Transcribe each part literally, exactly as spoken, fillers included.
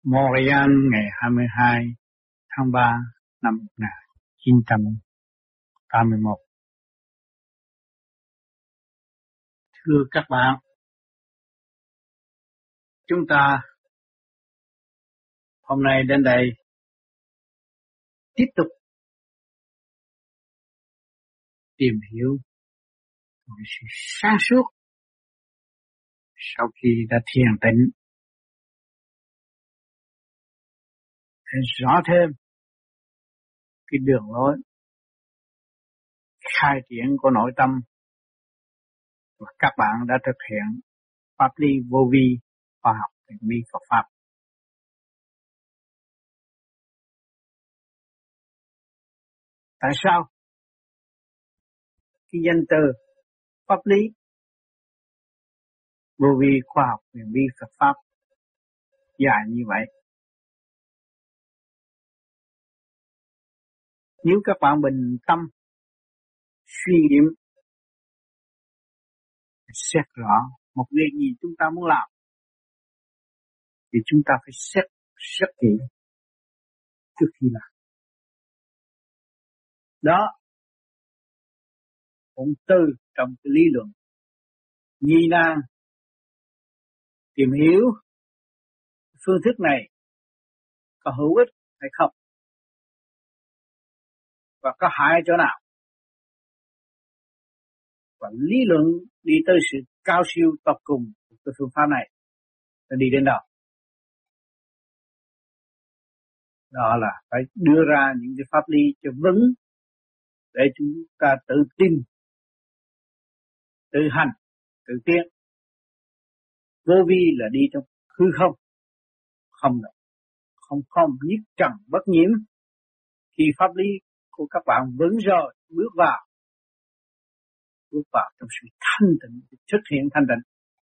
Montreal ngày hai mươi hai tháng ba năm một nghìn chín trăm tám mươi mốt. Thưa các bạn, chúng ta hôm nay đến đây tiếp tục tìm hiểu về sự sáng suốt sau khi đã thiền tĩnh, để rõ thêm cái đường lối khai triển của nội tâm, và các bạn đã thực hiện pháp lý vô vi, khoa học thiền lý Phật pháp. Tại sao cái danh từ pháp lý vô vi, khoa học thiền lý Phật pháp dài như vậy? Nếu các bạn bình tâm suy nghiệm xét rõ một việc gì chúng ta muốn làm, thì chúng ta phải xét rất kỹ trước khi làm. Đó cũng từ trong cái lý luận nhi nan tìm hiểu phương thức này có hữu ích hay không, và có hại chỗ nào, và lý luận đi tới sự cao siêu tột cùng của cái phương pháp này nó đi đến đâu. Đó là phải đưa ra những cái pháp lý cho vững để chúng ta tự tin, tự hành, tự tiến. Vô vi là đi trong hư không, không đâu, không không nhất trần bất nhiễm. Khi pháp lý của các bạn vững rồi, bước vào, bước vào trong sự thanh tịnh, xuất hiện thanh tịnh.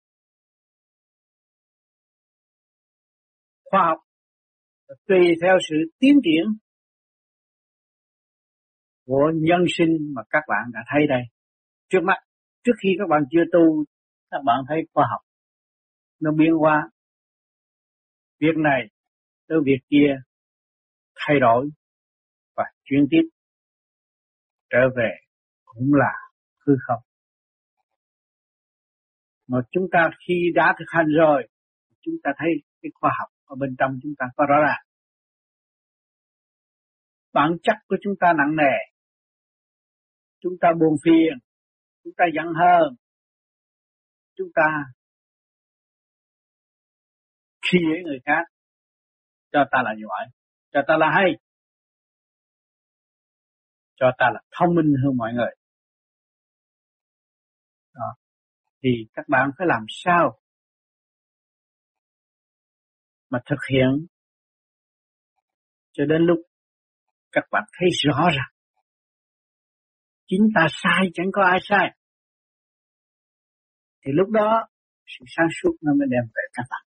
Khoa học tùy theo sự tiến triển của nhân sinh mà các bạn đã thấy đây trước mắt. Trước khi các bạn chưa tu, các bạn thấy khoa học nó biến hóa, việc này tới việc kia thay đổi và chuyển tiếp trở về cũng là hư không. Mà chúng ta khi đã thực hành rồi, chúng ta thấy cái khoa học ở bên trong chúng ta có rõ ràng. Bản chất của chúng ta nặng nề, chúng ta buồn phiền, chúng ta giận hờn, chúng ta khi dễ người khác, cho ta là giỏi, cho ta là hay, cho ta là thông minh hơn mọi người. Đó. Thì các bạn phải làm sao mà thực hiện cho đến lúc các bạn thấy rõ ràng chính ta sai, chẳng có ai sai, thì lúc đó sự sáng suốt nó mới đem về các bạn.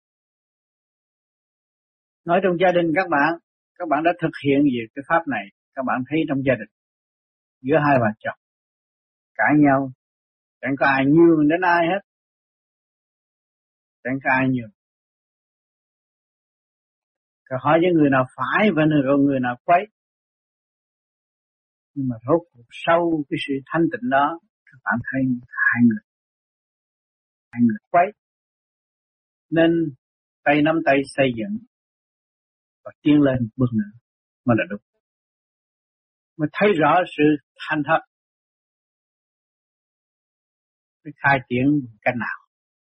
Nói trong gia đình các bạn, các bạn đã thực hiện về cái pháp này, các bạn thấy trong gia đình giữa hai bà chồng cãi nhau, chẳng có ai nhường đến ai hết, chẳng có ai nhường. Rồi hỏi với người nào phải và rồi người nào quấy. Nhưng mà rốt cuộc sau cái sự thanh tịnh đó, các bạn thấy hai người, hai người quấy. Nên tay nắm tay xây dựng và tiến lên bước nữa mà là đúng. Mà thấy rõ sự thành thật, cái khai triển cách nào,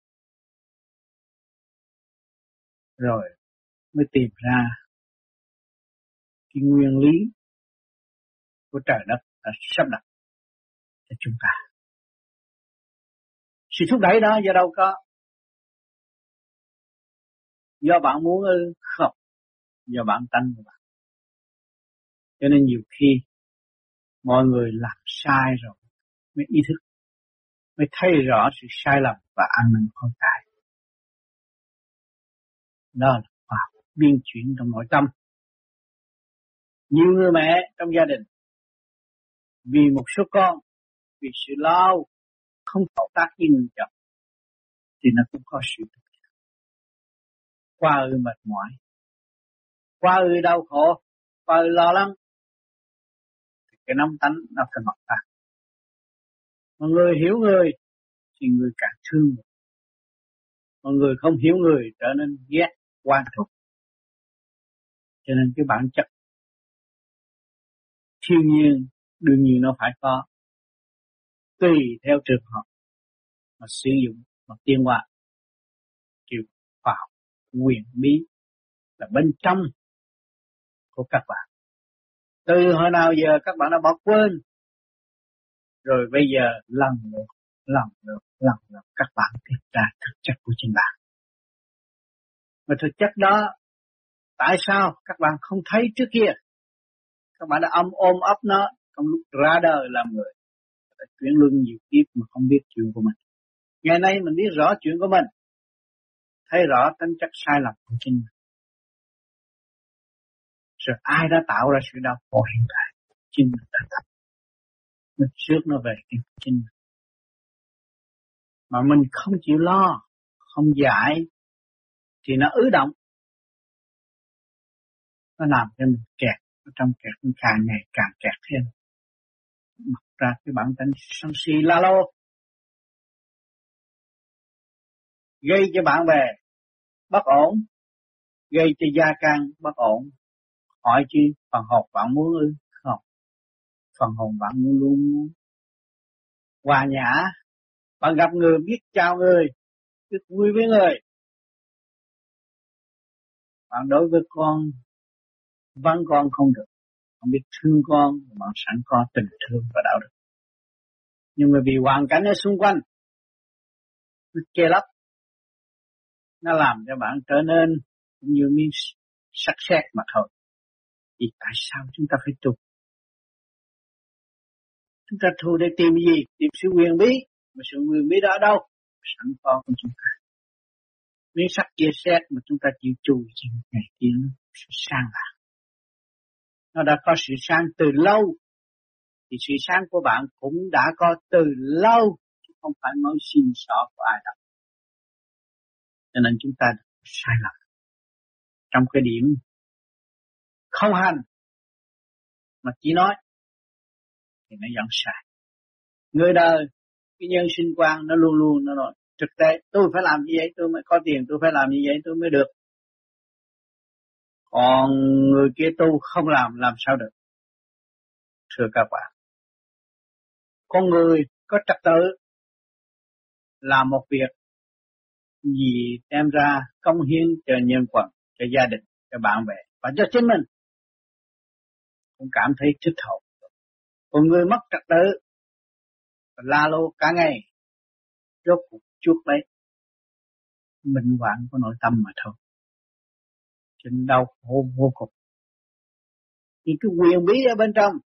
rồi mới tìm ra cái nguyên lý của trời đất đã sắp đặt cho chúng ta. Sự thúc đẩy đó do đâu có? Do bạn muốn ư? Không, do bản tánh của bạn. Cho nên nhiều khi mọi người làm sai rồi mới ý thức, mới thấy rõ sự sai lầm và ăn năn hối cải. Đó là khoa học biên chuyển trong nội tâm. Nhiều người mẹ trong gia đình vì một số con, vì sự lao không hợp tác với người chồng, thì nó cũng có sự qua ư mệt mỏi, qua ư đau khổ, qua ư lo lắng, cái nóng tánh nó phải mọc ra. Mà người hiểu người thì người càng thương, mà người không hiểu người trở nên ghét, oan thù. Cho nên cái bản chất thiên nhiên đương nhiên nó phải có, tùy theo trường hợp mà sử dụng mà tiến hóa. Kiểu khoa học quyền bí là bên trong của các bạn. Từ hồi nào giờ các bạn đã bỏ quên, rồi bây giờ lần lượt, lần lượt, lần lượt các bạn tìm ra thực chất của chính bạn. Và thực chất đó, tại sao các bạn không thấy trước kia? Các bạn đã ôm ôm ấp nó trong lúc ra đời làm người, đã chuyển luân nhiều kiếp mà không biết chuyện của mình. Ngày nay mình biết rõ chuyện của mình, thấy rõ tính chất sai lầm của chính mình. Rồi ai đã tạo ra sự đau khổ hiện tại? Chính mình đã tạo. Mình trước nó về cái chính mình. Mà mình không chịu lo, không giải, thì nó ứ động. Nó làm cho mình kẹt, ở trong kẹt mình càng ngày càng kẹt thêm. Mặc ra cái bản tính sân si la lô, gây cho bạn bè bất ổn, gây cho gia can bất ổn. Hỏi chi phần hồn bạn muốn ư? Không. Phần hồn bạn luôn luôn muốn hòa nhã. Bạn gặp người biết chào người, biết vui với người. Bạn đối với con, vắng con không được. Bạn biết thương con, bạn sẵn có tình thương và đạo đức. Nhưng mà vì hoàn cảnh ở xung quanh, nó che lấp, nó làm cho bạn trở nên như miếng sắt sét mà thôi. Thì tại sao chúng ta phải tu? Chúng ta tu để tìm gì? Tìm sự quyền bí. Mà sự quyền bí đó ở đâu? Sẵn có của chúng ta. Miếng sắt chia sét mà chúng ta chịu chui trên ngày kia nó sẽ sang bạc. Nó đã có sự sang từ lâu. Thì sự sáng của bạn cũng đã có từ lâu. Chứ không phải mới xin xỏ của ai đâu. Cho nên chúng ta sai lầm. Trong cái điểm không hành mà chỉ nói thì nó dẫn sai. Người đời, cái nhân sinh quan nó luôn luôn nó nói thực tế tôi phải làm như vậy tôi mới có tiền, tôi phải làm như vậy tôi mới được. Còn người kia tu không làm làm sao được? Thưa các bạn, con người có trật tự làm một việc gì đem ra công hiến cho nhân quần, cho gia đình, cho bạn bè và cho chính mình cũng cảm thấy thích thú. Còn người mất trật tự la lô cả ngày, rốt cuộc chuốc lấy bệnh hoạn của nội tâm mà thôi. Cho nên đau khổ vô cùng. Thì cái quyền bí ở bên trong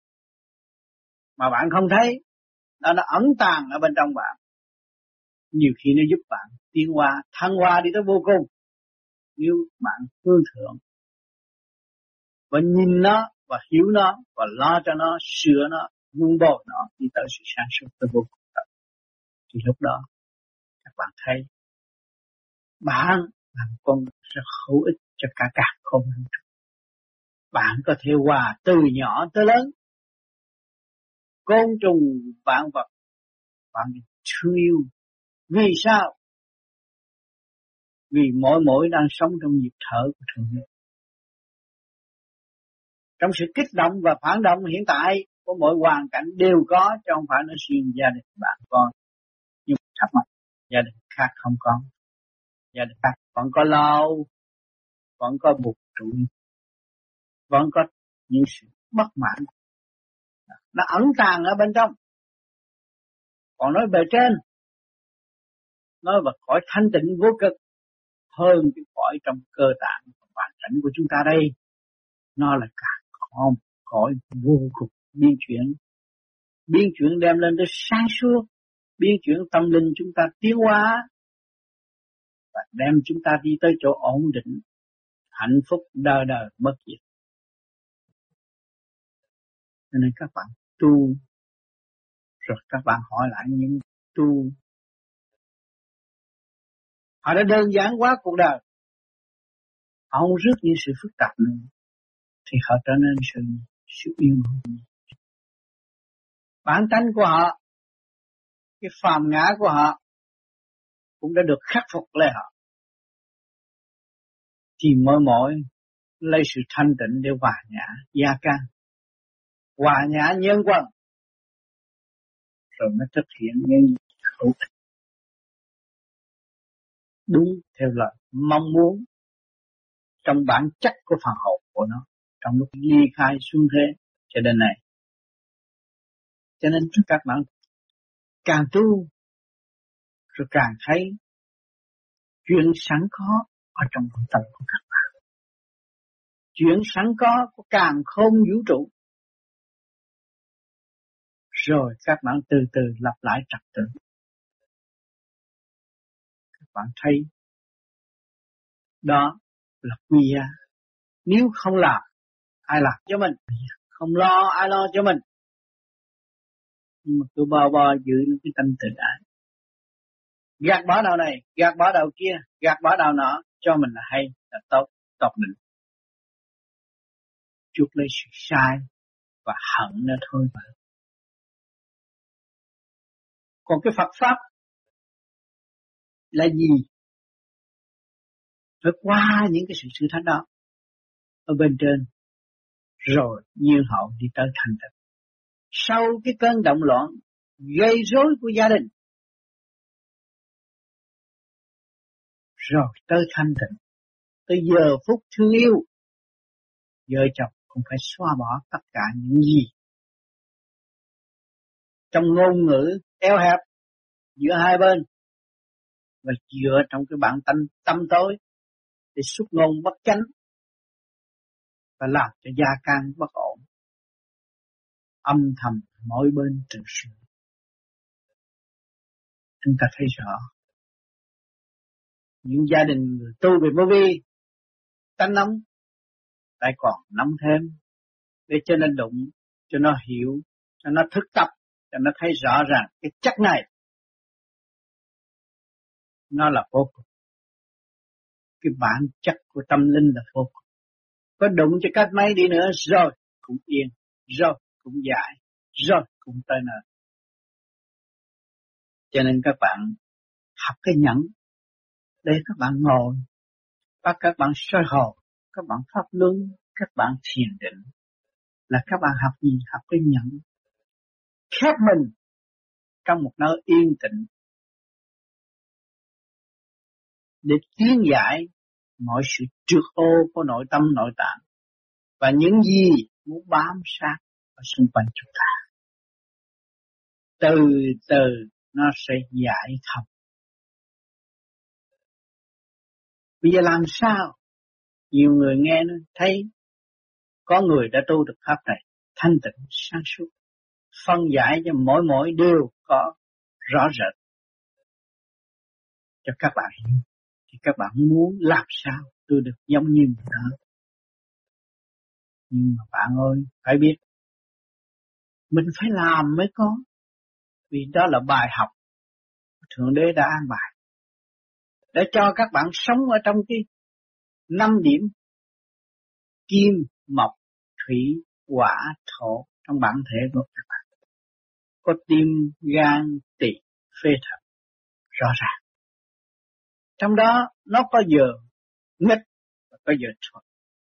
mà bạn không thấy, nó nó ẩn tàng ở bên trong bạn. Nhiều khi nó giúp bạn tiến hóa, thăng hoa đi tới vô cùng. Nếu bạn hướng thượng và nhìn nó và hiểu nó và lo cho nó, sửa nó, vun bồi nó đi tới sự sáng suốt tới vô cùng. Thì lúc đó các bạn thấy bạn làm con rất hữu ích cho cả cả không. Bạn có thể hòa từ nhỏ tới lớn, côn trùng vạn vật bạn thương yêu. Vì sao? Vì mỗi mỗi đang sống trong nhịp thở của Thượng Đế. Trong sự kích động và phản động hiện tại của mỗi hoàn cảnh đều có, chứ không phải nói riêng gia đình bạn con. Nhưng thắc mắc, gia đình khác không có. Gia đình khác vẫn có lâu, vẫn có buộc trụ, vẫn có những sự bất mãn. Nó ẩn tàng ở bên trong. Còn nói bề trên, nói về cõi thanh tịnh vô cực, hơn cái cõi trong cơ tạng hoàn cảnh của chúng ta đây. Nó là cả cõi, cõi vô cùng biến chuyển. Biến chuyển đem lên tới sáng suốt, biến chuyển tâm linh chúng ta tiến hóa và đem chúng ta đi tới chỗ ổn định, hạnh phúc đời đời bất diệt. Cho nên các bạn tu, rồi các bạn hỏi lại những tu, họ đã đơn giản quá cuộc đời. Họ không rước những sự phức tạp nữa, thì họ trở nên sự, sự yên ổn. Bản tánh của họ, cái phàm ngã của họ cũng đã được khắc phục lên họ. Thì mỗi mỗi lấy sự thanh tịnh để hòa nhã gia can, hòa nhã nhân quân, rồi mới thực hiện những hữu ích đúng theo lời mong muốn trong bản chất của phần hồn của nó trong lúc ly khai xuống thế cho đến này. Cho nên các bạn càng tu rồi càng thấy chuyện sẵn có ở trong tâm tâm của các bạn. Chuyện sẵn có của càng không vũ trụ. Rồi các bạn từ từ lặp lại trật tự. Các bạn thấy đó là quy giá. Nếu không làm, ai làm cho mình? Không lo, ai lo cho mình? Nhưng mà cứ bao bao giữ cái tâm tự ái. Gạt bỏ đầu này, gạt bỏ đầu kia, gạt bỏ đầu nọ, cho mình là hay, là tốt, tốt định. Chuốc lấy sự sai và hận nó thôi mà. Còn cái Phật Pháp là gì? Phải qua những cái sự sự thách đó ở bên trên, rồi nhiên hậu đi tới thanh tịnh. Sau cái cơn động loạn gây rối của gia đình, rồi tới thanh tịnh, tới giờ phút thương yêu, vợ chồng cũng phải xóa bỏ tất cả những gì trong ngôn ngữ eo hẹp giữa hai bên, và dựa trong cái bản tâm tâm tối để xuất ngôn bất chánh và làm cho gia can bất ổn, âm thầm mỗi bên tự sự. Chúng ta thấy rõ những gia đình người tu về vô vi tánh nóng lại còn nóng thêm, để cho nên đụng, cho nó hiểu, cho nó thức tập, cho nó thấy rõ ràng cái chất này nó là vô cùng. Cái bản chất của tâm linh là vô cùng. Có đụng cho các máy đi nữa rồi cũng yên, rồi cũng giải, rồi cũng tới nơi. Cho nên các bạn học cái nhẫn để các bạn ngồi, và các bạn soi hồn, các bạn pháp luân, các bạn thiền định, là các bạn học gì? Học cái nhẫn, khép mình trong một nơi yên tĩnh để tiến giải mọi sự trượt ô của nội tâm nội tạng và những gì muốn bám sát ở xung quanh chúng ta. Từ từ nó sẽ giải thông. Bây giờ làm sao? Nhiều người nghe nó thấy có người đã tu được pháp này, thanh tịnh, sáng suốt, phân giải cho mỗi mỗi đều có rõ rệt cho các bạn hiểu. Thì các bạn muốn làm sao tôi được giống như người đó. Nhưng mà bạn ơi, phải biết mình phải làm mới có. Vì đó là bài học Thượng Đế đã an bài để cho các bạn sống ở trong cái năm điểm kim, mộc, thủy, hỏa, thổ trong bản thể của các bạn. Có tim, gan, tỳ, phế thận rõ ràng. Trong đó nó có giờ nghịch và có giờ thuận.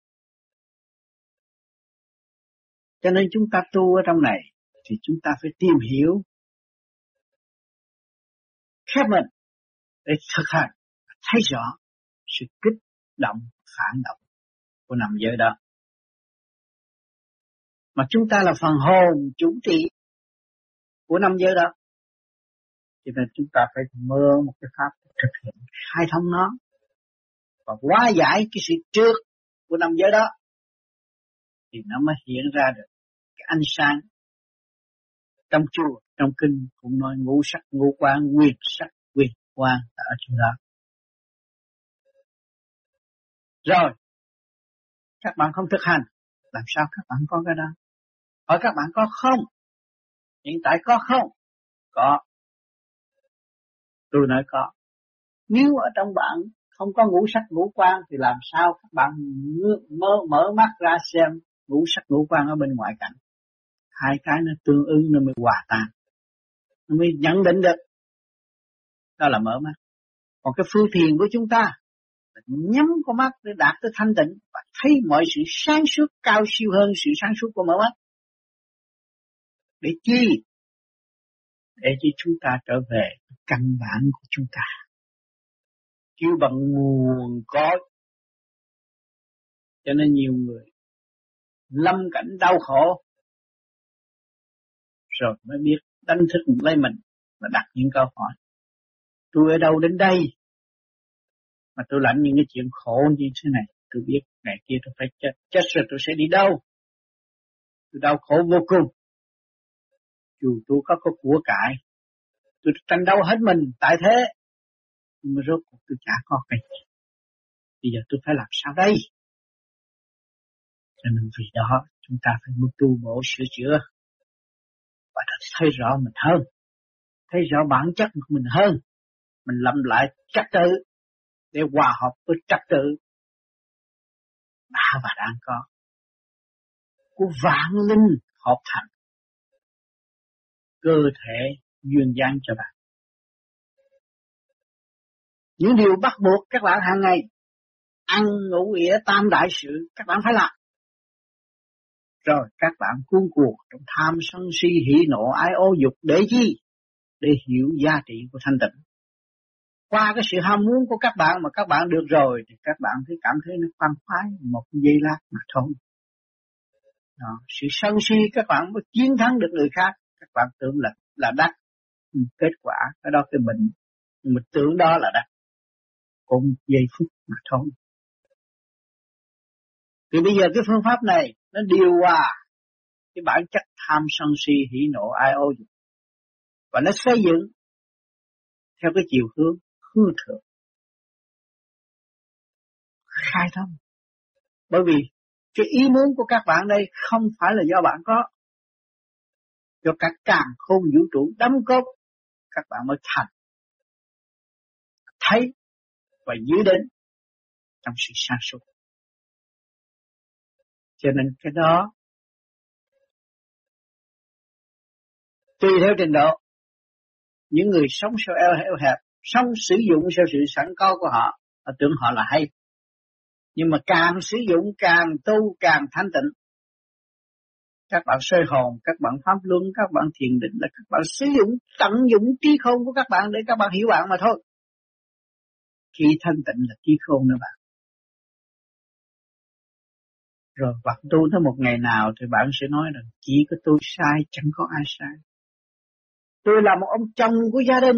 Cho nên chúng ta tu ở trong này thì chúng ta phải tìm hiểu, khép mình để thực hành, thấy rõ sự kích động, phản động của năm giới đó. Mà chúng ta là phần hồn chủ trị của năm giới đó, cho nên chúng ta phải mơ một cái pháp thực hiện khai thông nó và hóa giải cái sự trượt của năm giới đó, thì nó mới hiện ra được cái ánh sáng. Trong chùa, trong kinh cũng nói ngũ sắc, ngũ quan, quyền sắc, quyền quan ở chỗ đó. Rồi, các bạn không thực hành, làm sao các bạn có cái đó? Hỏi các bạn có không? Hiện tại có không? Có. Tôi nói có. Nếu ở trong bạn không có ngũ sắc ngũ quan thì làm sao các bạn mở, mở mắt ra xem ngũ sắc ngũ quan ở bên ngoài cảnh. Hai cái nó tương ứng nó mới hòa tan, nó mới nhận định được. Đó là mở mắt. Còn cái phương thiền của chúng ta nhắm con mắt để đạt tới thanh tịnh và thấy mọi sự sáng suốt cao siêu hơn sự sáng suốt của mở mắt. Để chi? Để cho chúng ta trở về căn bản của chúng ta, kêu bằng nguồn cội. Cho nên nhiều người lâm cảnh đau khổ rồi mới biết đánh thức lấy mình và đặt những câu hỏi. Tôi ở đâu đến đây mà tôi lãnh những cái chuyện khổ như thế này? Tôi biết ngày kia tôi phải chết, chết rồi tôi sẽ đi đâu? Tôi đau khổ vô cùng. Dù tôi có có của cải, tôi tranh đấu hết mình tại thế, nhưng mà rốt cuộc tôi chả có cái gì. Bây giờ tôi phải làm sao đây? Cho nên vì đó chúng ta phải muốn tu bổ sửa chữa và thấy rõ mình hơn, thấy rõ bản chất của mình hơn. Mình lâm lại trật tự để hòa hợp với trật tự đã và đang có của vạn linh hợp thành cơ thể duyên dáng cho bạn. Những điều bắt buộc các bạn hàng ngày ăn ngủ ỉa tam đại sự các bạn phải làm. Rồi các bạn cuốn cuộc trong tham sân si hỉ nộ ái ô dục để chi? Để hiểu giá trị của thanh tịnh. Qua cái sự ham muốn của các bạn mà các bạn được rồi thì các bạn thấy cảm thấy nó khoan khoái một giây lát mà thôi. Đó, sự sân si các bạn mới chiến thắng được người khác. Các bạn tưởng là là đắc, kết quả cái đó cái bệnh, nhưng mà tưởng đó là đắc, cũng giây phút mà thôi. Thì bây giờ cái phương pháp này nó điều hòa cái bản chất tham sân si hỉ nộ ai ô dục và nó xây dựng theo cái chiều hướng hư thượng khai thông. Bởi vì cái ý muốn của các bạn đây không phải là do bạn có, do cả càn khôn vũ trụ đóng góp các bạn mới thành, thấy và giữ đến trong sự sáng suốt. Cho nên cái đó tùy theo trình độ. Những người sống sao eo eo hẹp, sống sử dụng theo sự sẵn có của họ, họ tưởng họ là hay. Nhưng mà càng sử dụng càng tu càng thanh tịnh. Các bạn soi hồn, các bạn pháp luân, các bạn thiền định là các bạn sử dụng tận dụng trí khôn của các bạn để các bạn hiểu bạn mà thôi. Khi thanh tịnh là trí khôn nữa bạn. Rồi bạn tu tới một ngày nào thì bạn sẽ nói rằng chỉ có tôi sai, chẳng có ai sai. Tôi là một ông chồng của gia đình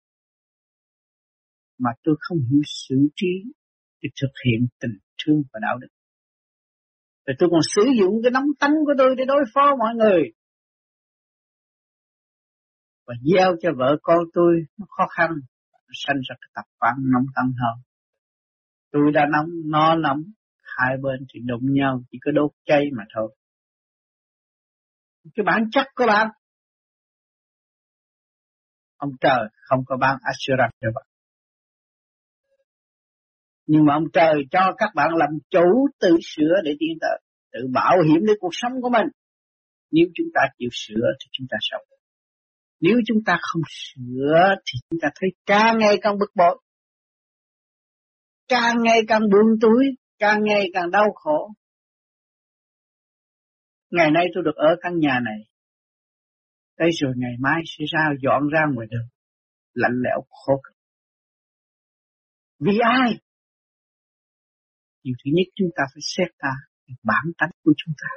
mà tôi không hiểu xử trí để thực hiện tình thương và đạo đức. Rồi tôi còn sử dụng cái nóng tánh của tôi để đối phó mọi người. Và gieo cho vợ con tôi nó khó khăn, nó sanh ra cái tập quán nóng tánh hơn. Tôi đã nóng, nó nóng, hai bên thì đụng nhau, chỉ có đốt cháy mà thôi. Cái bản chất của bạn, ông trời không có ban assurance cho bạn. Nhưng mà ông trời cho các bạn làm chủ tự sửa để tiến tới, tự bảo hiểm để cuộc sống của mình. Nếu chúng ta chịu sửa thì chúng ta sống. Nếu chúng ta không sửa thì chúng ta thấy càng ngày càng bực bội, càng ngày càng buồn túi, càng ngày càng đau khổ. Ngày nay tôi được ở căn nhà này, đây rồi ngày mai sẽ ra dọn ra ngoài đường, lạnh lẽo khổ cực. Vì ai? Điều thứ nhất chúng ta phải xét ta bản tánh của chúng ta.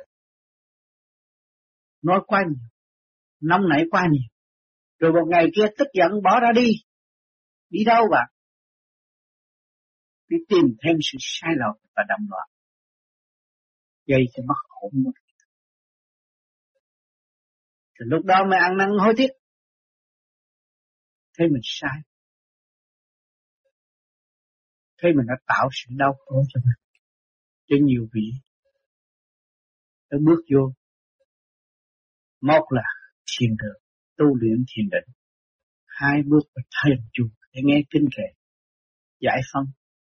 Nói quá nhiều, nóng nảy quá nhiều, rồi một ngày kia tức giận bỏ ra đi. Đi đâu bạn? Đi tìm thêm sự sai lầm và động loạn, gây cho mất hồn một. Thì lúc đó mới ăn năn hối tiếc, thấy mình sai, thấy mình đã tạo sự đau khổ cho mình. Cho nhiều vị đã bước vô, một là thiền đường, tu luyện thiền định, hai bước vào thiền chùa để nghe kinh kệ, giải phân,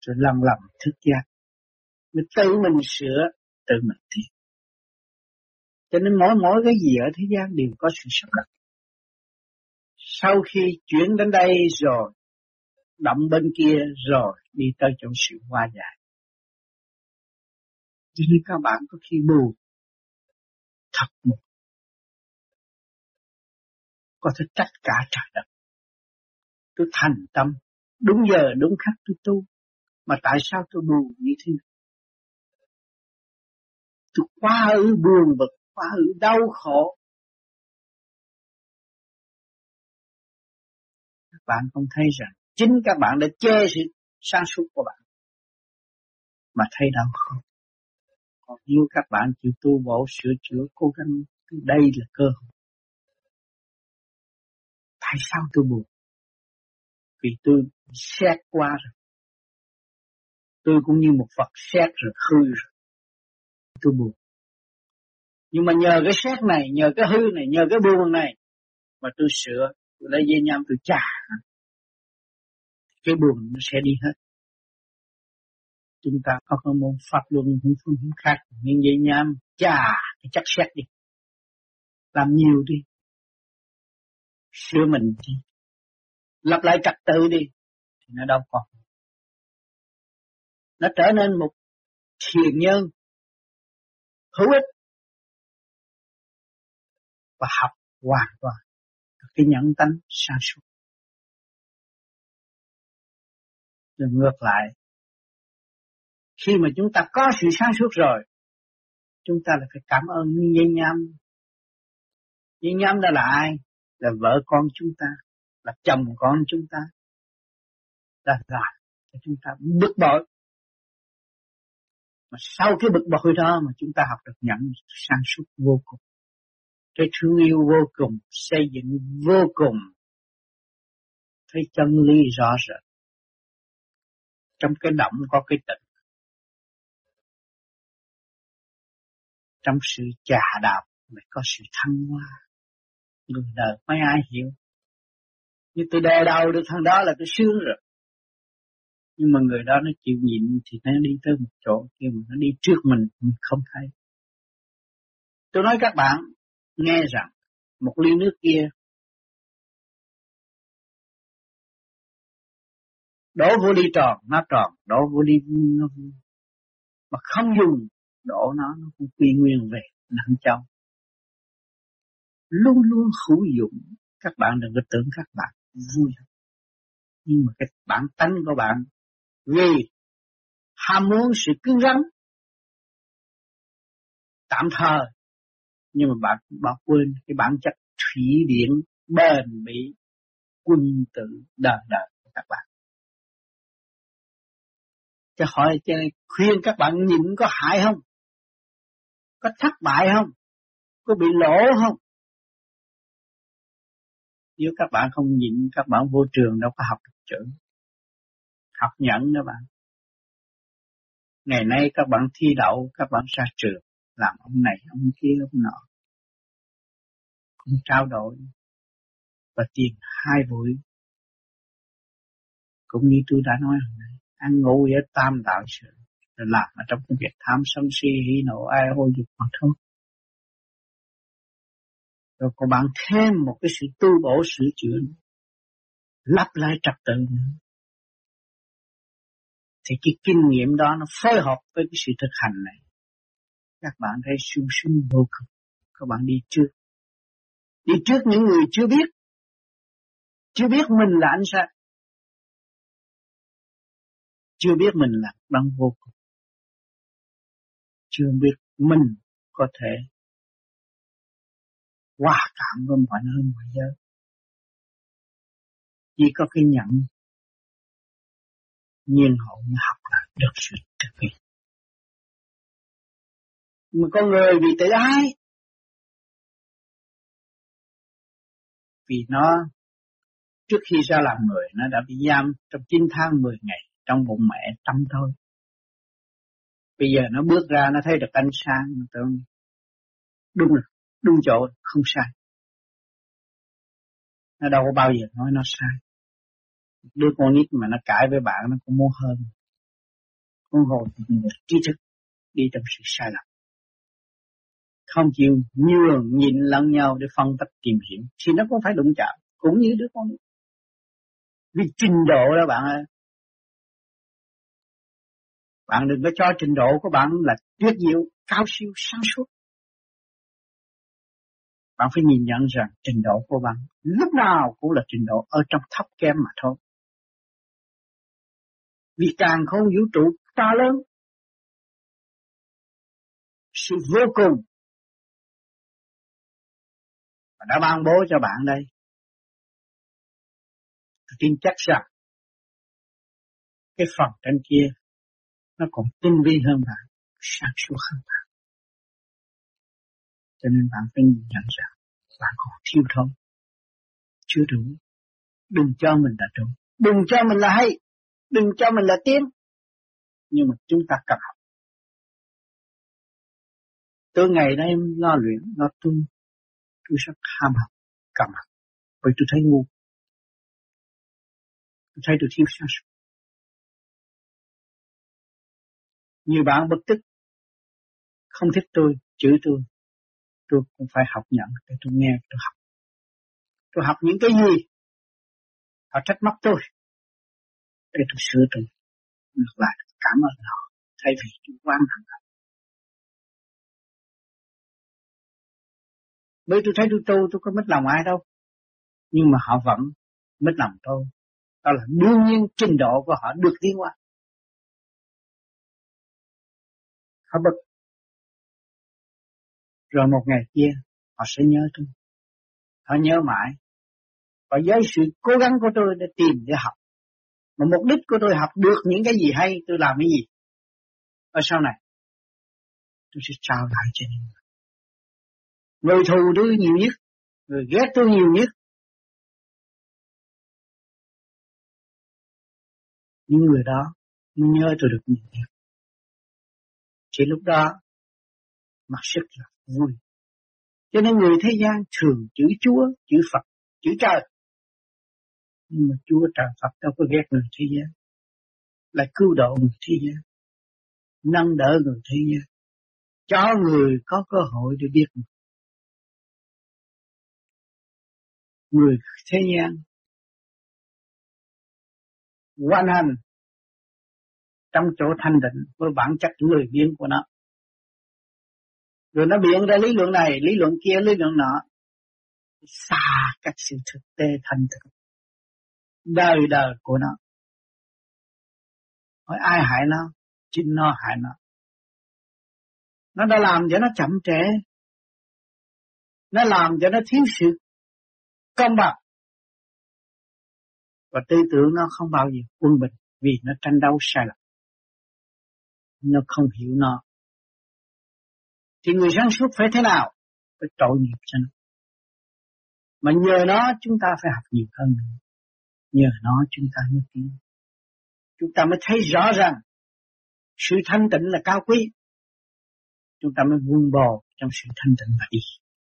rồi lần lần thức giác, mới tự mình sửa, tự mình tiến. Cho nên mỗi mỗi cái gì ở thế gian đều có sự sắp đặt. Sau khi chuyển đến đây rồi, động bên kia rồi đi tới chỗ sự hòa giải. Cho nên các bạn có khi buồn thật một, có thể trách cả trời đất. Tôi thành tâm, đúng giờ đúng khắc tôi tu, mà tại sao tôi buồn như thế này? Tôi quá ư buồn bực, quá ư đau khổ. Các bạn không thấy rằng chính các bạn đã chê sự sáng suốt của bạn mà thấy đau khổ. Còn nếu các bạn chịu tu bổ sửa chữa cố gắng, đây là cơ hội. Tại sao tôi buồn? Vì tôi xét qua rồi. Tôi cũng như một vật xét rồi hư rồi. Tôi buồn. Nhưng mà nhờ cái xét này, nhờ cái hư này, nhờ cái buồn này mà tôi sửa, tôi lấy dây nhám tôi chà. Cái buồn nó sẽ đi hết. Chúng ta có cái môn pháp luân không phương hướng khác, nhưng dây nhám chà cái chắc xét đi. Làm nhiều đi. Sửa mình đi. Lập lại trật tự đi. Thì nó đâu còn. Nó trở nên một thiền nhân hữu ích và học hoàn toàn cái nhẫn tánh sáng suốt. Rồi ngược lại, khi mà chúng ta có sự sáng suốt rồi, chúng ta là phải cảm ơn dây nhám. Dây nhám đó là ai? Là vợ con chúng ta, là chồng con chúng ta, là làm cho chúng ta bực bội. Mà sau cái bực bội đó mà chúng ta học được nhận sáng suốt vô cùng. Cái thương yêu vô cùng, xây dựng vô cùng, thấy chân lý rõ rệt. Trong cái động có cái tịnh. Trong sự chà đạp mới có sự thăng hoa. Người đời mấy ai hiểu. Như tôi đè đầu được thằng đó là tôi sướng rồi. Nhưng mà người đó nó chịu nhịn thì nó đi tới một chỗ kia mà nó đi trước mình, mình không thấy. Tôi nói các bạn nghe rằng một ly nước kia đổ vô ly tròn, nó tròn, đổ vô ly nó vuông. Mà không dùng đổ nó, nó cũng quy nguyên về nặng châu. Luôn luôn hữu dụng. Các bạn đừng có tưởng các bạn vui. Nhưng mà cái bản tánh của bạn vì ham muốn sự cứng rắn tạm thời, nhưng mà bạn bỏ quên cái bản chất thủy điển bền bỉ quân tử đời đời của các bạn. Cho hỏi cho nên khuyên các bạn nhịn có hại không? Có thất bại không? Có bị lỗ không? Nếu các bạn không nhịn, các bạn vô trường đâu có học được chữ. Học nhẫn đó bạn. Ngày nay các bạn thi đậu, các bạn ra trường, làm ông này, ông kia, ông nọ. Cũng trao đổi. Và tiền hai buổi. Cũng như tôi đã nói hôm nay, ăn ngủ ở tam đạo sự. Rồi làm ở trong công việc tham sân si hỉ nộ ai hô dục mà thôi. Rồi còn bạn thêm một cái sự tu bổ sửa chữa, lắp lại trật tự nữa. Thì cái kinh nghiệm đó nó phối hợp với cái sự thực hành này. Các bạn thấy sung sướng vô cùng. Các bạn đi trước. Đi trước những người chưa biết. Chưa biết mình là ánh sáng. Chưa biết mình là đấng vô cùng. Chưa biết mình có thể hòa cảm với mọi nơi mọi giới. Chỉ có cái nhận nhiên hậu mới học là được sự thực hiện. Mà con người vì tự ái, vì nó trước khi ra làm người nó đã bị giam trong chín tháng mười ngày trong bụng mẹ tâm thôi. Bây giờ nó bước ra nó thấy được ánh sáng, nó tưởng đúng rồi, đúng chỗ, không sai. Nó đâu có bao giờ nói nó sai. Đứa con nít mà nó cãi với bạn nó cũng muốn hơn. huống hồ những người trí thức đi trong sự sai lầm, không chịu nhường nhịn lẫn nhau để phân tích tìm hiểu thì nó cũng phải đụng chạm, cũng như đứa con. Vì trình độ đó bạn ơi, bạn đừng có cho trình độ của bạn là tuyệt diệu, cao siêu, sáng suốt. Bạn phải nhìn nhận rằng trình độ của bạn lúc nào cũng là trình độ ở trong thấp kém mà thôi. Vì càng không vũ trụ to lớn, sự vô cùng đã ban bố cho bạn đây. Tôi tin chắc rằng cái phần trên kia nó còn tinh vi hơn bạn, sáng suốt hơn bạn. Cho nên bạn phải nhìn nhận rằng bạn còn thiếu thốn, chưa đủ. Đừng cho mình là đúng, đừng cho mình là hay, đừng cho mình là tiến. Nhưng mà chúng ta cần học. Từ ngày nay em lo luyện, lo tu, tôi rất ham học, cần học. Bởi tôi thấy ngu, tôi thấy tôi thiếu sáng suốt. Nhiều bạn bực tức, không thích tôi, chửi tôi, tôi cũng phải học nhận để tôi nghe, tôi học. Tôi học những cái gì? Họ trách móc tôi, để tôi sửa tôi. Ngược lại, cảm ơn họ, thay vì tôi quan hận họ. Bởi tôi thấy tôi tu, tôi có mất lòng ai đâu. Nhưng mà họ vẫn mất lòng tôi. Đó là đương nhiên trình độ của họ được tiến qua. Họ bực. Rồi một ngày kia, họ sẽ nhớ tôi. Họ nhớ mãi. Và với sự cố gắng của tôi để tìm để học. Mà mục đích của tôi học được những cái gì hay, tôi làm cái gì. Ở sau này, tôi sẽ trao lại cho những người. Người thù tôi nhiều nhất, người ghét tôi nhiều nhất. Những người đó mới nhớ tôi được nhiều nhất. Chỉ lúc đó, mặc sức là vui. Cho nên người thế gian thường chữ Chúa, chữ Phật, chữ trời. Nhưng mà Chúa trời Phật đâu có ghét người thế gian. Lại cứu độ người thế gian. Nâng đỡ người thế gian. Cho người có cơ hội để biết. Người thế gian hoàn hành trong chỗ thanh định với bản chất lười biếng của nó. Rồi nó biện ra lý luận này, lý luận kia, lý luận nọ. Xa các sự thực tế thanh thực. Đời đời của nó. Hỏi ai hại nó? Chính nó hại nó. Nó đã làm cho nó chậm trễ. Nó làm cho nó thiếu sự công bằng. Và tư tưởng nó không bao giờ quân bình. Vì nó tranh đấu sai lầm. Nó không hiểu nó. Thì người sáng suốt phải thế nào? Phải tội nghiệp cho nó. Mà nhờ nó chúng ta phải học nhiều hơn nữa. Nhờ nó chúng ta mới tiến. Chúng ta mới thấy rõ rằng sự thanh tịnh là cao quý. Chúng ta mới vun bồi trong sự thanh tịnh mà đi.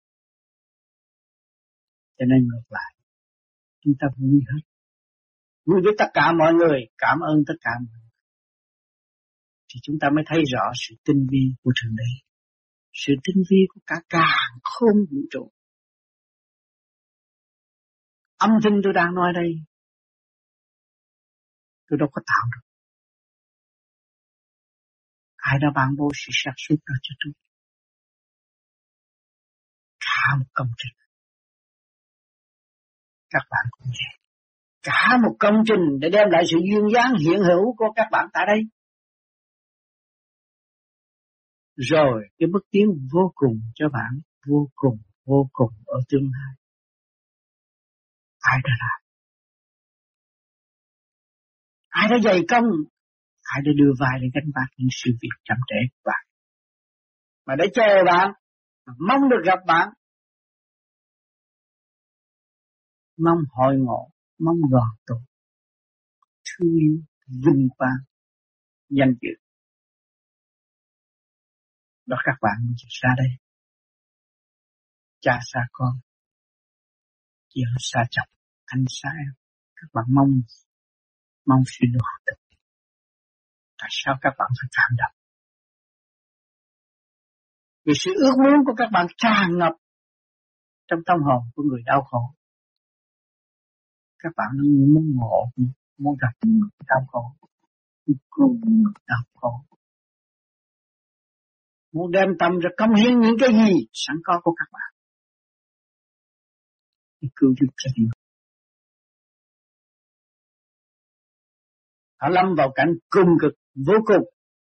Cho nên ngược lại, chúng ta vui hết. Vui với tất cả mọi người, cảm ơn tất cả mọi người. Thì chúng ta mới thấy rõ sự tinh vi của Thượng Đế. Sự tinh vi của cả càn khôn vũ trụ. Âm thanh tôi đang nói đây, tôi đâu có tạo được. Ai đã ban bố sự sáng suốt đó cho tôi? Cả một công trình. Các bạn cũng vậy. Cả một công trình để đem lại sự duyên dáng hiện hữu của các bạn tại đây. Rồi cái bước tiến vô cùng cho bạn, vô cùng, vô cùng ở tương lai. Ai đã làm? Ai đã dày công? Ai đã đưa vai để gánh vác những sự việc chậm trễ của bạn? Mà để chờ bạn, mong được gặp bạn, mong hội ngộ, mong đoàn tụ, thương yêu, vinh quang, danh dự. Đó các bạn ra đây. Cha xa con, chị xa chồng, anh xa em. Các bạn mong, mong sự đoàn tụ. Tại sao các bạn phải cảm động? Vì sự ước muốn của các bạn tràn ngập trong tâm hồn của người đau khổ. Các bạn muốn ngộ, muốn gặp người đau khổ, muốn cứu người đau khổ, muốn đem tâm ra cống hiến những cái gì sẵn có của các bạn để cứu giúp cho người. Họ lâm vào cảnh cùng cực vô cùng.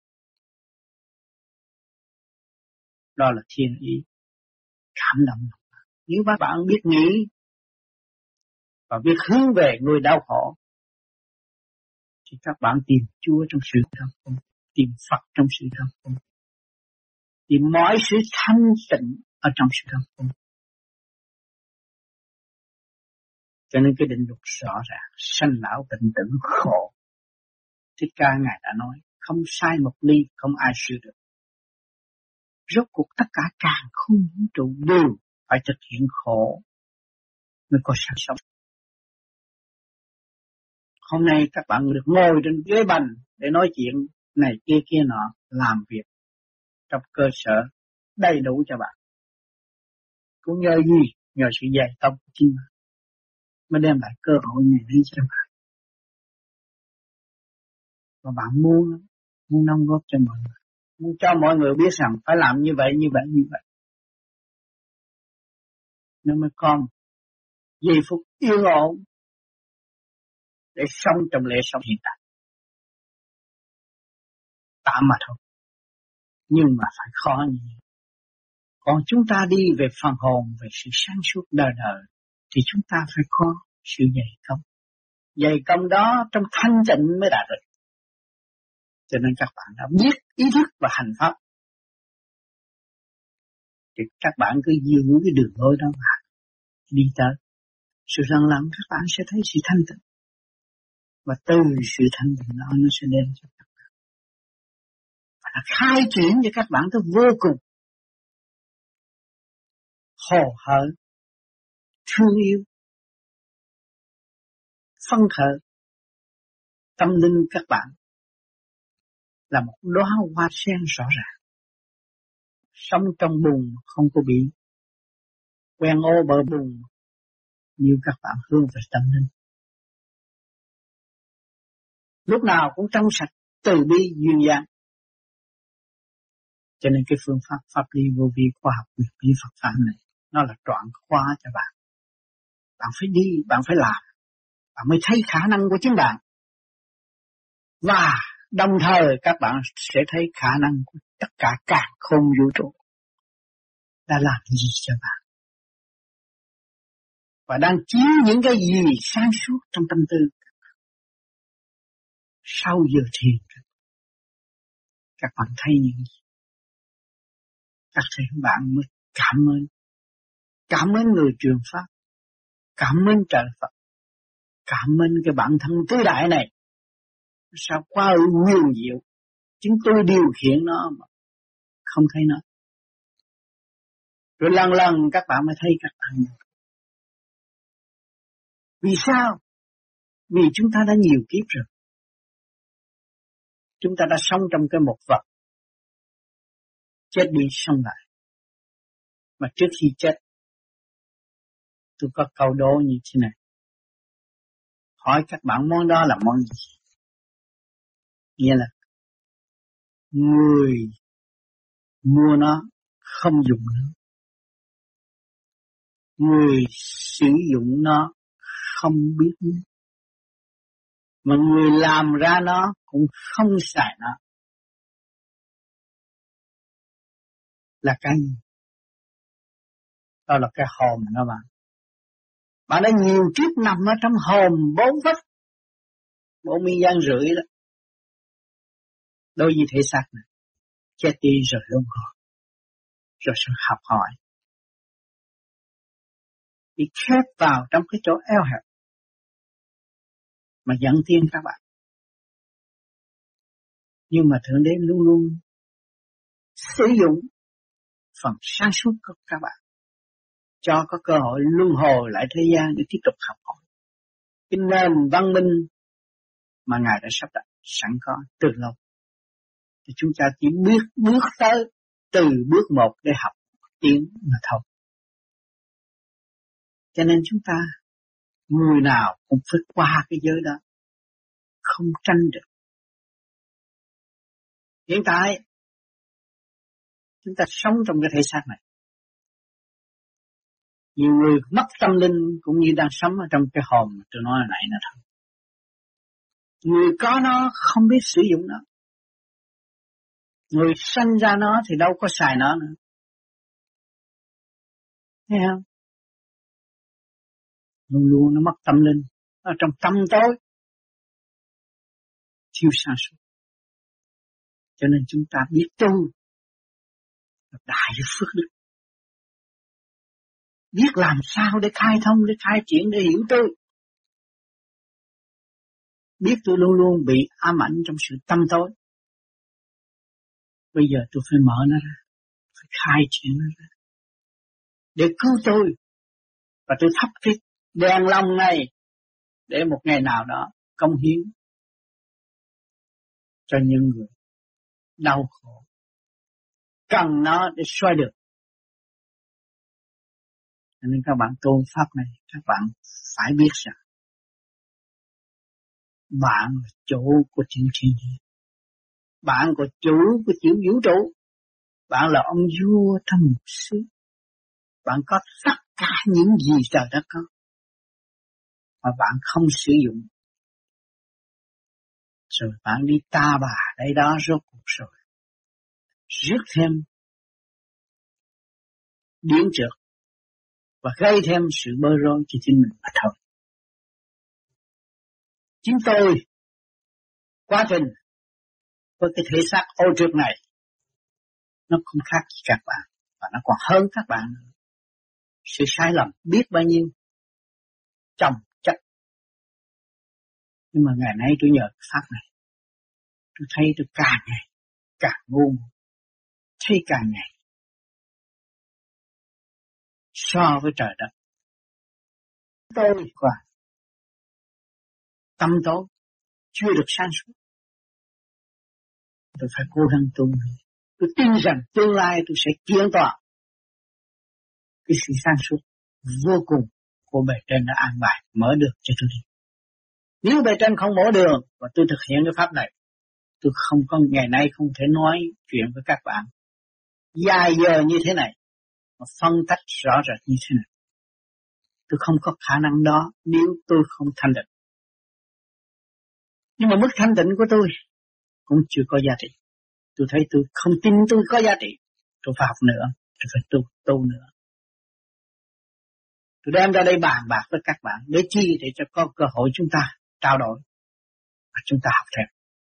Đó là thiên ý, cảm động. Nếu các bạn biết nghĩ và biết hướng về người đau khổ thì các bạn tìm Chúa trong sự đau khổ, tìm Phật trong sự đau khổ, tìm mọi sự thanh tịnh ở trong sự đau khổ. Cho nên cái định luật rõ ràng, sanh lão bệnh tử khổ. Thích Ca Ngài đã nói, không sai một ly, không ai sửa được. Rốt cuộc tất cả càng không vũ trụ đều phải thực hiện khổ mới có sự sống. Hôm nay các bạn được ngồi trên ghế bành để nói chuyện này kia kia nọ, làm việc trong cơ sở đầy đủ cho bạn. Cũng nhờ gì? Nhờ sự dạy tâm của chính bạn mới đem lại cơ hội này đi cho bạn. Và bạn muốn muốn đóng góp cho mọi người, muốn cho mọi người biết rằng phải làm như vậy, như vậy, như vậy. Nó mới có giây phút yên ổn để sống trong lễ sống hiện tại. Tạm mà thôi. Nhưng mà phải khó như vậy. Còn chúng ta đi về phần hồn, về sự sáng suốt đời đời, thì chúng ta phải có sự dày công. Dày công đó trong thanh tịnh mới đạt được. Cho nên các bạn đã biết ý thức và hành pháp, thì các bạn cứ giữ cái đường lối đó mà đi tới. Sự răng lặng các bạn sẽ thấy sự thanh tịnh. Và từ sự thanh tịnh đó nó sẽ đem cho các bạn. Và nó khai triển cho các bạn tới vô cùng hồ hởi, thương yêu, phấn khởi. Tâm linh các bạn là một đóa hoa sen rõ ràng. Sống trong bùn không có bị quen ô bờ bùn, như các bạn hướng về tâm linh. Lúc nào cũng trong sạch, từ bi, duyên dáng. Cho nên cái phương pháp pháp lý vô vi khoa học nguyên lý Phật pháp này, nó là trọn khóa cho bạn. Bạn phải đi, bạn phải làm, bạn mới thấy khả năng của chính bạn. Và đồng thời các bạn sẽ thấy khả năng của tất cả càn khôn vũ trụ đã làm gì cho bạn. Và đang chiếu những cái gì sáng suốt trong tâm tư. Sau giờ thiền, các bạn thấy những gì? Các thầy bạn mới cảm ơn. Cảm ơn người truyền pháp. Cảm ơn trời Phật. Cảm ơn cái bản thân tứ đại này. Sao quá ư huyền diệu. Chính tôi điều khiển nó mà không thấy nó. Rồi lần lần các bạn mới thấy các bạn. Vì sao? Vì chúng ta đã nhiều kiếp rồi. Chúng ta đã sống trong cái một vật. Chết đi sống lại. Mà trước khi chết, tôi có câu đố như thế này. Hỏi các bạn món đó là món gì? Nghĩa là người mua nó không dùng nó. Người sử dụng nó không biết nó. Mà người làm ra nó cũng không xài nó. Là cái gì? Đó là cái hồn đó bạn. Bạn đã nhiều kiếp nằm ở trong hồn bốn vách, bốn miên gian rưỡi đó. Đôi gì thể xác này, chết đi rồi luân hồi, rồi sự học hỏi. Bị khép vào trong cái chỗ eo hẹp, mà dẫn tiên các bạn. Nhưng mà Thượng Đế luôn luôn sử dụng phần sáng suốt của các bạn, cho có cơ hội luân hồi lại thế gian để tiếp tục học hỏi. Cái nền văn minh mà Ngài đã sắp đặt sẵn có từ lâu. thì chúng ta chỉ biết bước tới từ bước một để học tiếng mà thôi. Cho nên chúng ta người nào cũng phải qua cái giới đó, không tranh được. Hiện tại chúng ta sống trong cái thể xác này, nhiều người mất tâm linh cũng như đang sống ở trong cái hồn mà tôi nói hồi nãy nữa thôi. Người có nó không biết sử dụng nó, người sanh ra nó thì đâu có xài nó nữa. Thấy không? Luôn luôn nó mất tâm linh, ở trong tâm tối, thiếu sáng suốt. Cho nên chúng ta biết tu là đại phước đức, biết làm sao để khai thông, để khai triển, để hiểu tôi. Biết tôi luôn luôn bị ám ảnh trong sự tâm tối. Bây giờ tôi phải mở nó ra, phải khai triển nó ra, để cứu tôi. Và tôi thắp cái đèn lòng này, để một ngày nào đó công hiến cho những người đau khổ, cần nó để xoay được. Cho nên các bạn tu pháp này, các bạn phải biết rằng bạn là chủ của chính thiên nhiên, bạn là chủ của chữ vũ trụ, bạn là ông vua trong một xứ, bạn có tất cả những gì trời đất có, mà bạn không sử dụng. Rồi bạn đi ta bà đây đó rốt cuộc rồi, rước thêm điển trượt và gây thêm sự bơ rối cho chính mình mà thôi. Chính tôi quá trình với cái thể xác ô trượt này nó không khác gì các bạn, và nó còn hơn các bạn nữa. Sự sai lầm biết bao nhiêu chồng chất, nhưng mà ngày nay tôi nhờ pháp này, tôi thấy tôi càng ngày càng ngu, thấy càng ngày so với trời đất. Tôi qua tâm tối chưa được sáng suốt, tôi phải cố gắng tu. Tôi tin rằng tương lai tôi sẽ kiến tỏa cái sự sáng suốt vô cùng của bề trên đã an bài mở được cho tôi đi. Nếu bề trên không mở đường và tôi thực hiện cái pháp này, tôi không có ngày nay không thể nói chuyện với các bạn dài giờ như thế này mà phân tách rõ rệt như thế này. Tôi không có khả năng đó nếu tôi không thanh định. Nhưng mà mức thanh định của tôi cũng chưa có giá trị. Tôi thấy tôi không tin tôi có giá trị, tôi phải học nữa, tôi phải tu, tu nữa. Tôi đem ra đây bàn bạc với các bạn để chi, để cho có cơ hội chúng ta trao đổi và chúng ta học thêm.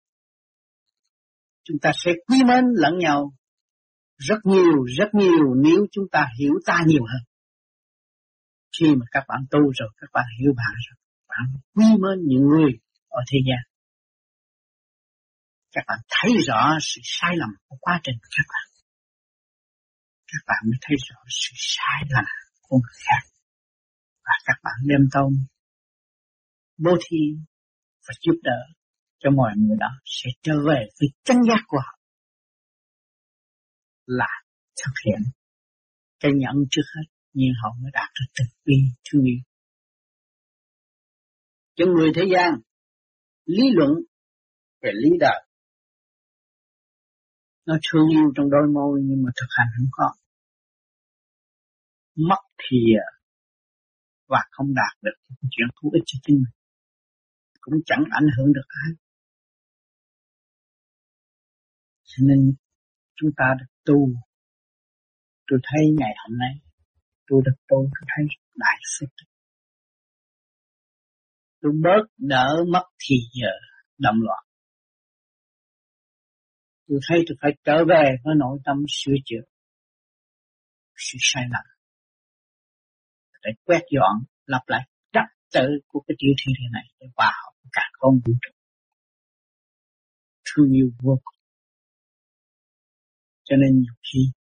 Chúng ta sẽ quý mến lẫn nhau rất nhiều, rất nhiều nếu chúng ta hiểu ta nhiều hơn. Khi mà các bạn tu rồi, các bạn hiểu bạn rồi, bạn quý mến những người ở thế gian. Các bạn thấy rõ sự sai lầm của quá trình của các bạn. Các bạn mới thấy rõ sự sai lầm của người khác. Và các bạn đem tâm bố thí và giúp đỡ cho mọi người đó sẽ trở về với chân giác của họ. Là thực hiện cái nhận trước hết, nhưng họ mới đạt được từ bi thương yêu. Cho người thế gian lý luận về lý đời, nó thương yêu trong đôi môi nhưng mà thực hành không có. Mất thì và không đạt được chuyện hữu ích cho chính mình, cũng chẳng ảnh hưởng được ai. Cho nên chúng ta được tu. Tôi thấy ngày hôm nay tôi được tu, tôi thấy đại phước. Tôi bớt đỡ mất thì giờ động loạn. Tôi thấy tôi phải trở về với nội tâm sửa chữa sự sai lầm, để quét dọn, lặp lại trật tự của cái tiểu thiên địa này để hòa hợp với cả con vũ trụ. Thương yêu vô cùng. Cho nên nhiều khi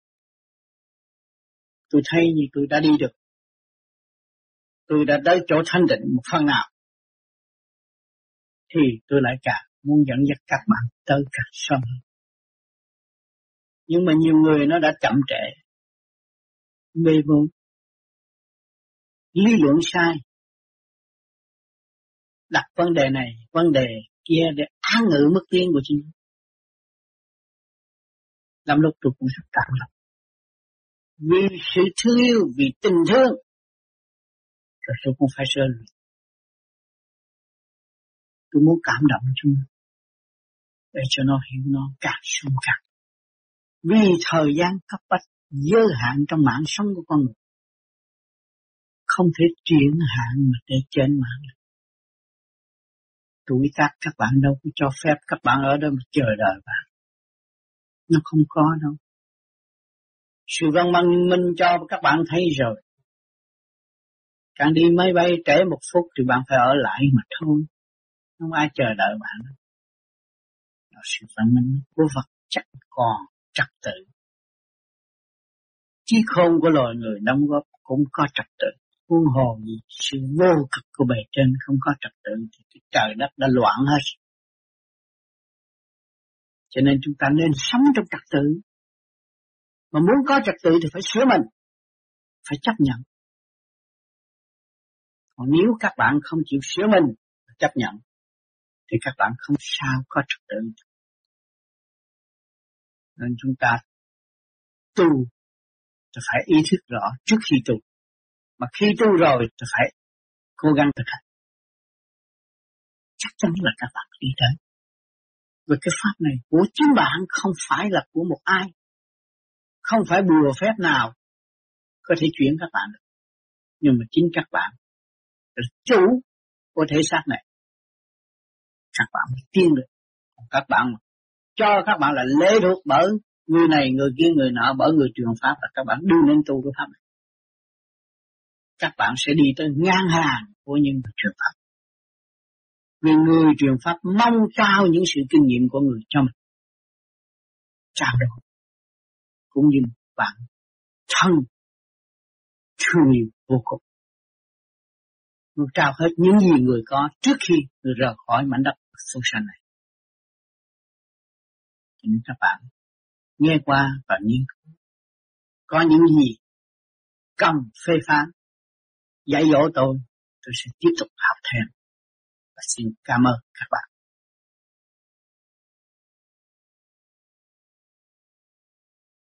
tôi thấy như tôi đã đi được, tôi đã tới chỗ thanh định một phần nào, thì tôi lại càng muốn dẫn dắt các bạn tới càng sớm hơn. Nhưng mà nhiều người nó đã chậm trễ, mê môn, lý luận sai, đặt vấn đề này, vấn đề kia để án ngữ mức tiến của chính. Làm lúc tôi cũng rất cảm động. Vì sự thương yêu, vì tình thương, rồi tôi cũng phải rơi lụy. Tôi muốn cảm động chúng để cho nó hiểu nó càng sung càng. Vì thời gian cấp bách giới hạn trong mạng sống của con người, không thể triển hạn mà để trên mạng. Tuổi tác các bạn đâu có cho phép các bạn ở đó mà chờ đợi bạn. Nó không có đâu. Sự văn minh cho các bạn thấy rồi. Càng đi máy bay trễ một phút thì bạn phải ở lại mà thôi. Không ai chờ đợi bạn đâu. Đó, sự văn minh của vật chất còn trật tự. Trí khôn của loài người đóng góp cũng có trật tự. Huống hồ gì sự vô cực của bề trên không có trật tự thì cái trời đất đã loạn hết. Cho nên chúng ta nên sống trong trật tự. Mà muốn có trật tự thì phải sửa mình, phải chấp nhận. Còn nếu các bạn không chịu sửa mình, chấp nhận, thì các bạn không sao có trật tự. Nên chúng ta tu thì phải ý thức rõ trước khi tu. Mà khi tu rồi thì phải cố gắng thực hành. Chắc chắn là các bạn đi tới. Vì cái pháp này của chính bạn, không phải là của một ai. Không phải bùa phép nào có thể chuyển các bạn được. Nhưng mà chính các bạn là chủ của thể xác này. Các bạn mới tiên được. Các bạn cho các bạn là lệ thuộc bởi người này, người kia, người nọ, bởi người truyền pháp, là các bạn đưa lên tu cái pháp này. Các bạn sẽ đi tới ngang hàng của những người truyền pháp. Vì người truyền pháp mong trao những sự kinh nghiệm của người cho mình. Trao đổi. Cũng như bạn thân thương yêu vô cùng. Người trao hết những gì người có trước khi người rời khỏi mảnh đất sâu sanh này. Cho nên các bạn nghe qua và nghiên cứu. Có những gì cần phê phán, dạy dỗ tôi, tôi sẽ tiếp tục học thêm. Và xin cảm ơn các bạn.